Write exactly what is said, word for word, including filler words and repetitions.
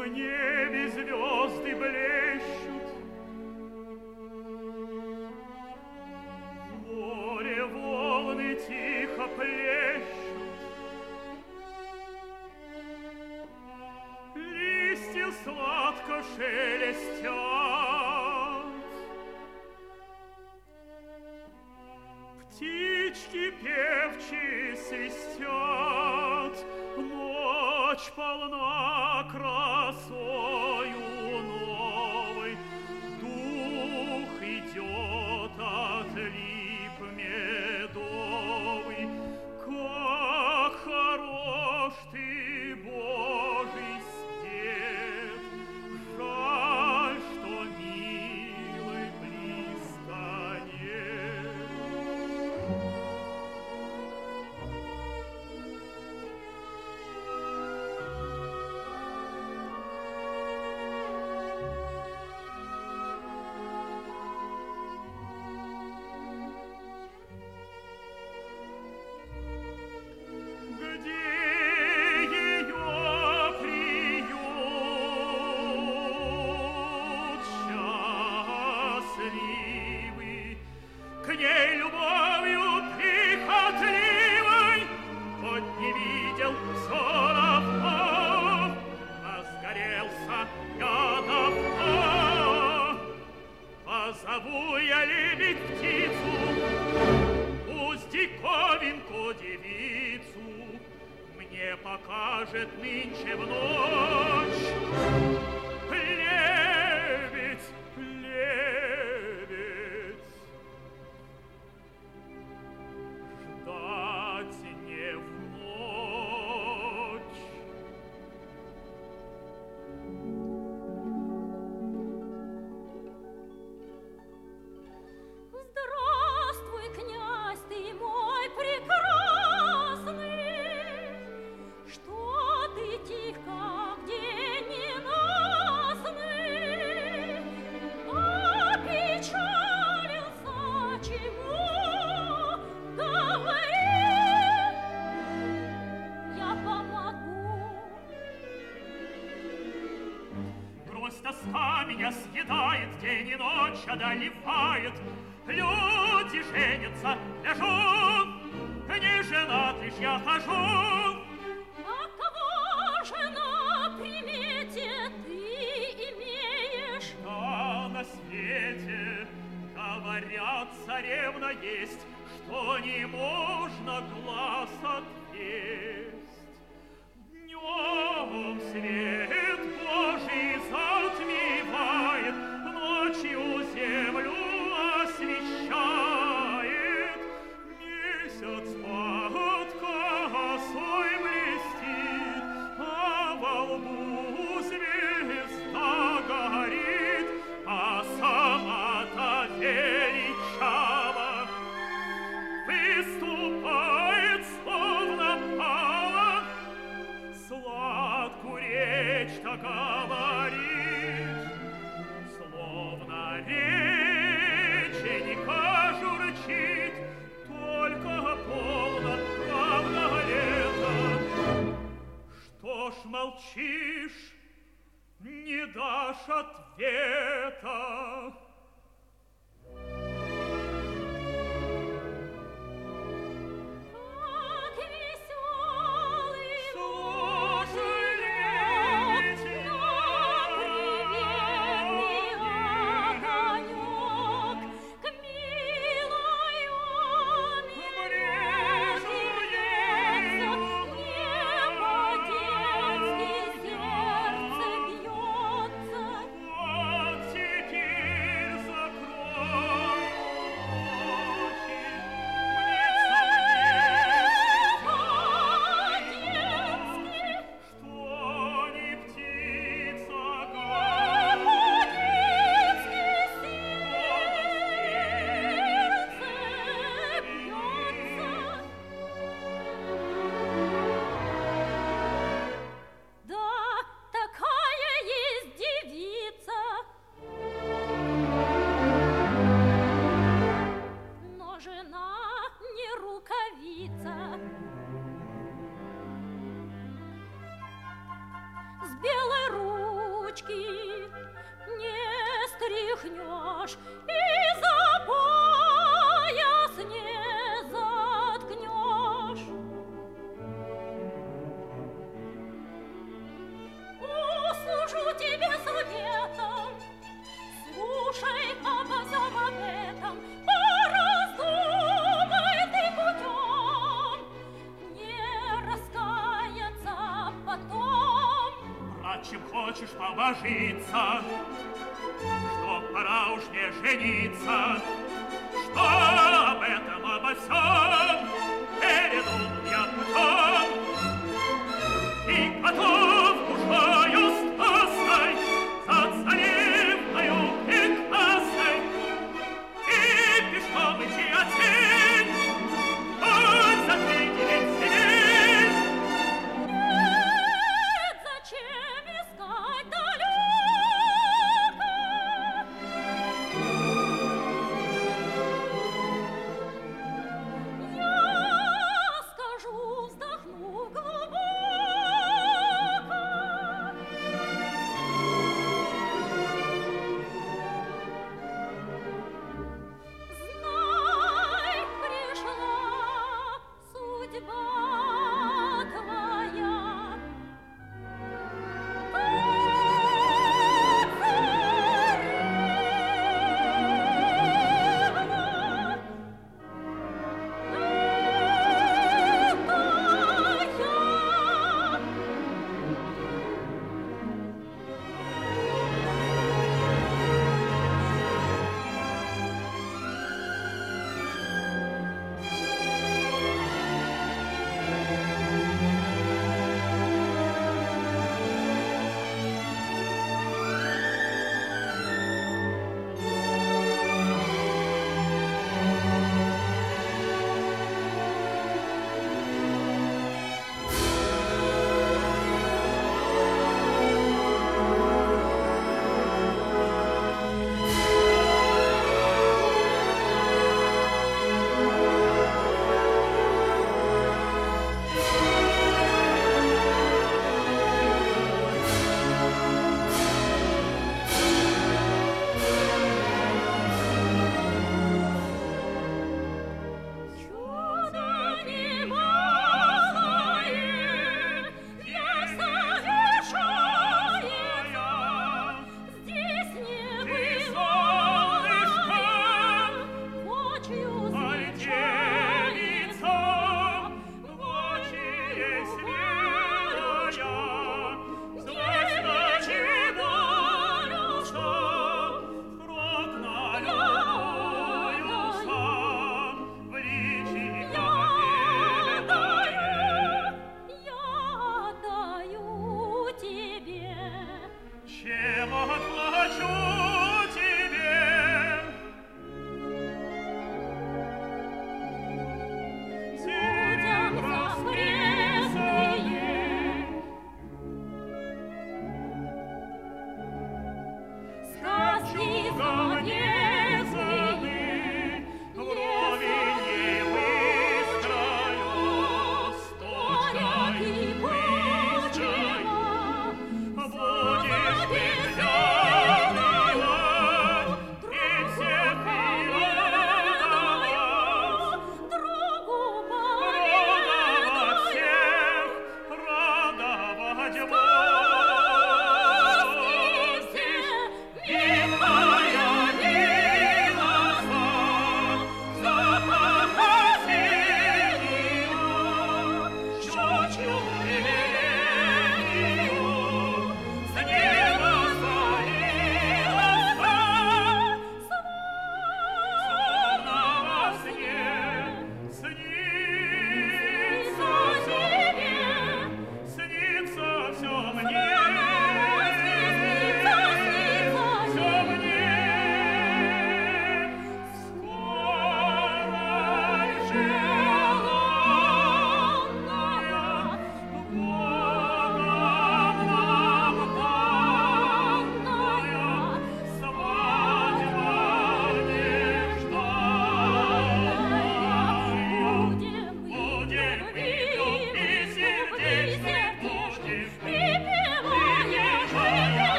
голубом небе звезды блещут. В море волны тихо плещут. Листья сладко шелестят. Птички певчие свистят. Ночь полна красою новой. Дух идет от лип медовый. Как хорош ты, Божий свет! Жаль, что милой близко нет. К ней любовью прихотливой хоть не видел все равно, а сгорелся я давно. Позову я лебедь птицу, пусть диковинку девицу мне покажет нынче в ночь. Лебедь, лебедь, ждать не в ночь. Здравствуй, князь ты мой прекрасный, что ты тих, как день ненастный, опечалился, чему говори, я помогу. Грусть, тоска меня съедает, день и ночь одолевает. Люди женятся, ляжу, не женат лишь я хожу. А кого же на примете ты имеешь? Да на свете, говорят, царевна есть, что не можно глаз отвесть. Днем свет Божий затмевает, ночью землю освещает. Месяц под косой блестит, а во лбу звезда горит, а сама-то величава выступает, словно пала, сладкую речь-то говорит, словно реченька журчит, только полно правда лето. Что ж молчишь, не дашь ответа? Как веселый Слушай, луч летит на приветный огонек, к милою Брежу медведице ей небо детски сердце бьется. Вот теперь тряхнешь и за пояс не заткнешь. Услужу тебе советом, слушай обо всем об этом, пораздумай ты путем, не раскаяться потом. А чем хочешь побожиться, что пора уж не жениться, что